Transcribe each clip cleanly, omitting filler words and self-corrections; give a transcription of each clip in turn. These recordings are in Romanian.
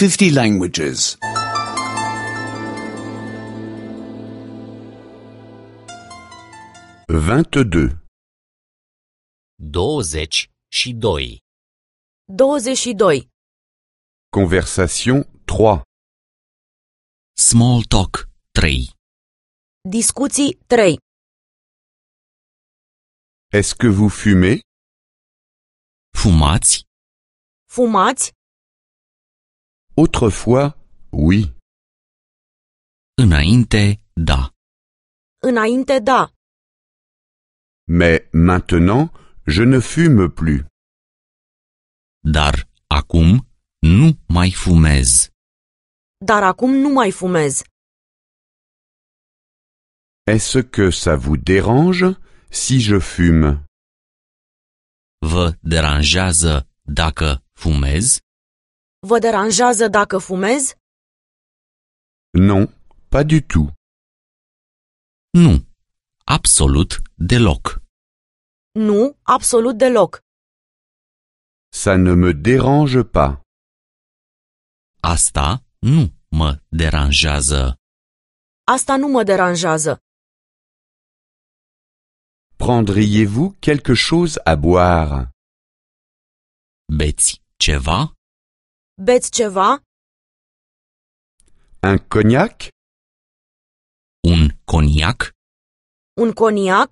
50 languages. 22. 22. 22. Conversation 3. Small talk 3. Discuții 3. Est-ce que vous fumez? Fumați? Fumați? Autrefois, oui. Înainte, da. Înainte, da. Mais maintenant, je ne fume plus. Dar acum nu mai fumez. Dar acum nu mai fumez. Est-ce que ça vous dérange si je fume? Vă deranjează dacă fumez? Vă deranjează dacă fumez? Non, pas du tout. Nu, absolut deloc. Nu, absolut deloc. Ça ne me dérange pas. Asta nu mă deranjează. Asta nu mă deranjează. Prendriez-vous quelque chose à boire? Beți ceva? Beți ceva? Un cognac? Un coniac? Un coniac?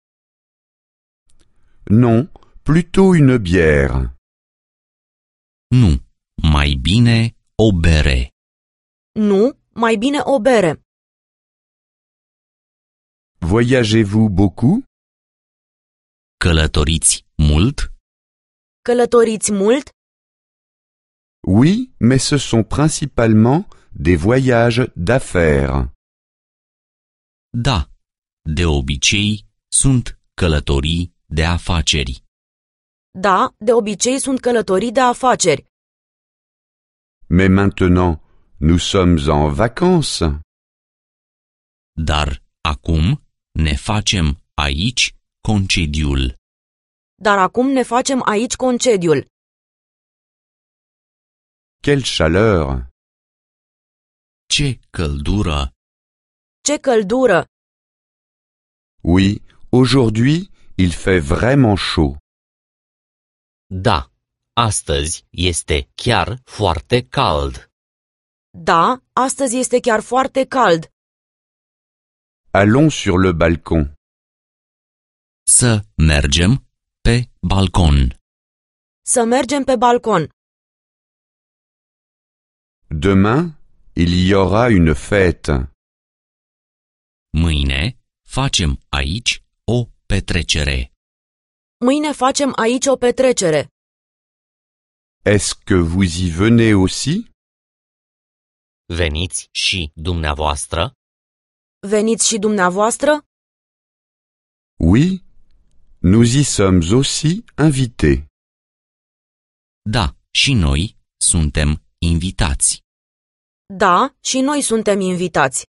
Non, plutôt une bière. Nu, mai bine o bere. Nu, mai bine o bere. Voyagez-vous beaucoup? Călătoriți mult? Călătoriți mult? Oui, mais ce sont principalement des voyages d'affaires. Da, de obicei sunt călătorii de afaceri. Da, de obicei sunt călătorii de afaceri. Mais maintenant, nous sommes en vacances. Dar acum ne facem aici concediul. Dar acum ne facem aici concediul. Quelle chaleur! Ce căldură! Ce căldură! Oui, aujourd'hui, il fait vraiment chaud. Da, astăzi este chiar foarte cald. Da, astăzi este chiar foarte cald. Allons sur le balcon. Să mergem pe balcon. Să mergem pe balcon. Demain, il y aura une fête. Mâine facem aici o petrecere. Mâine facem aici o petrecere. Est-ce que vous y venez aussi? Veniți și dumneavoastră? Veniți și dumneavoastră? Oui, nous y sommes aussi invités. Da, și noi suntem invitați. Da, și noi suntem invitați.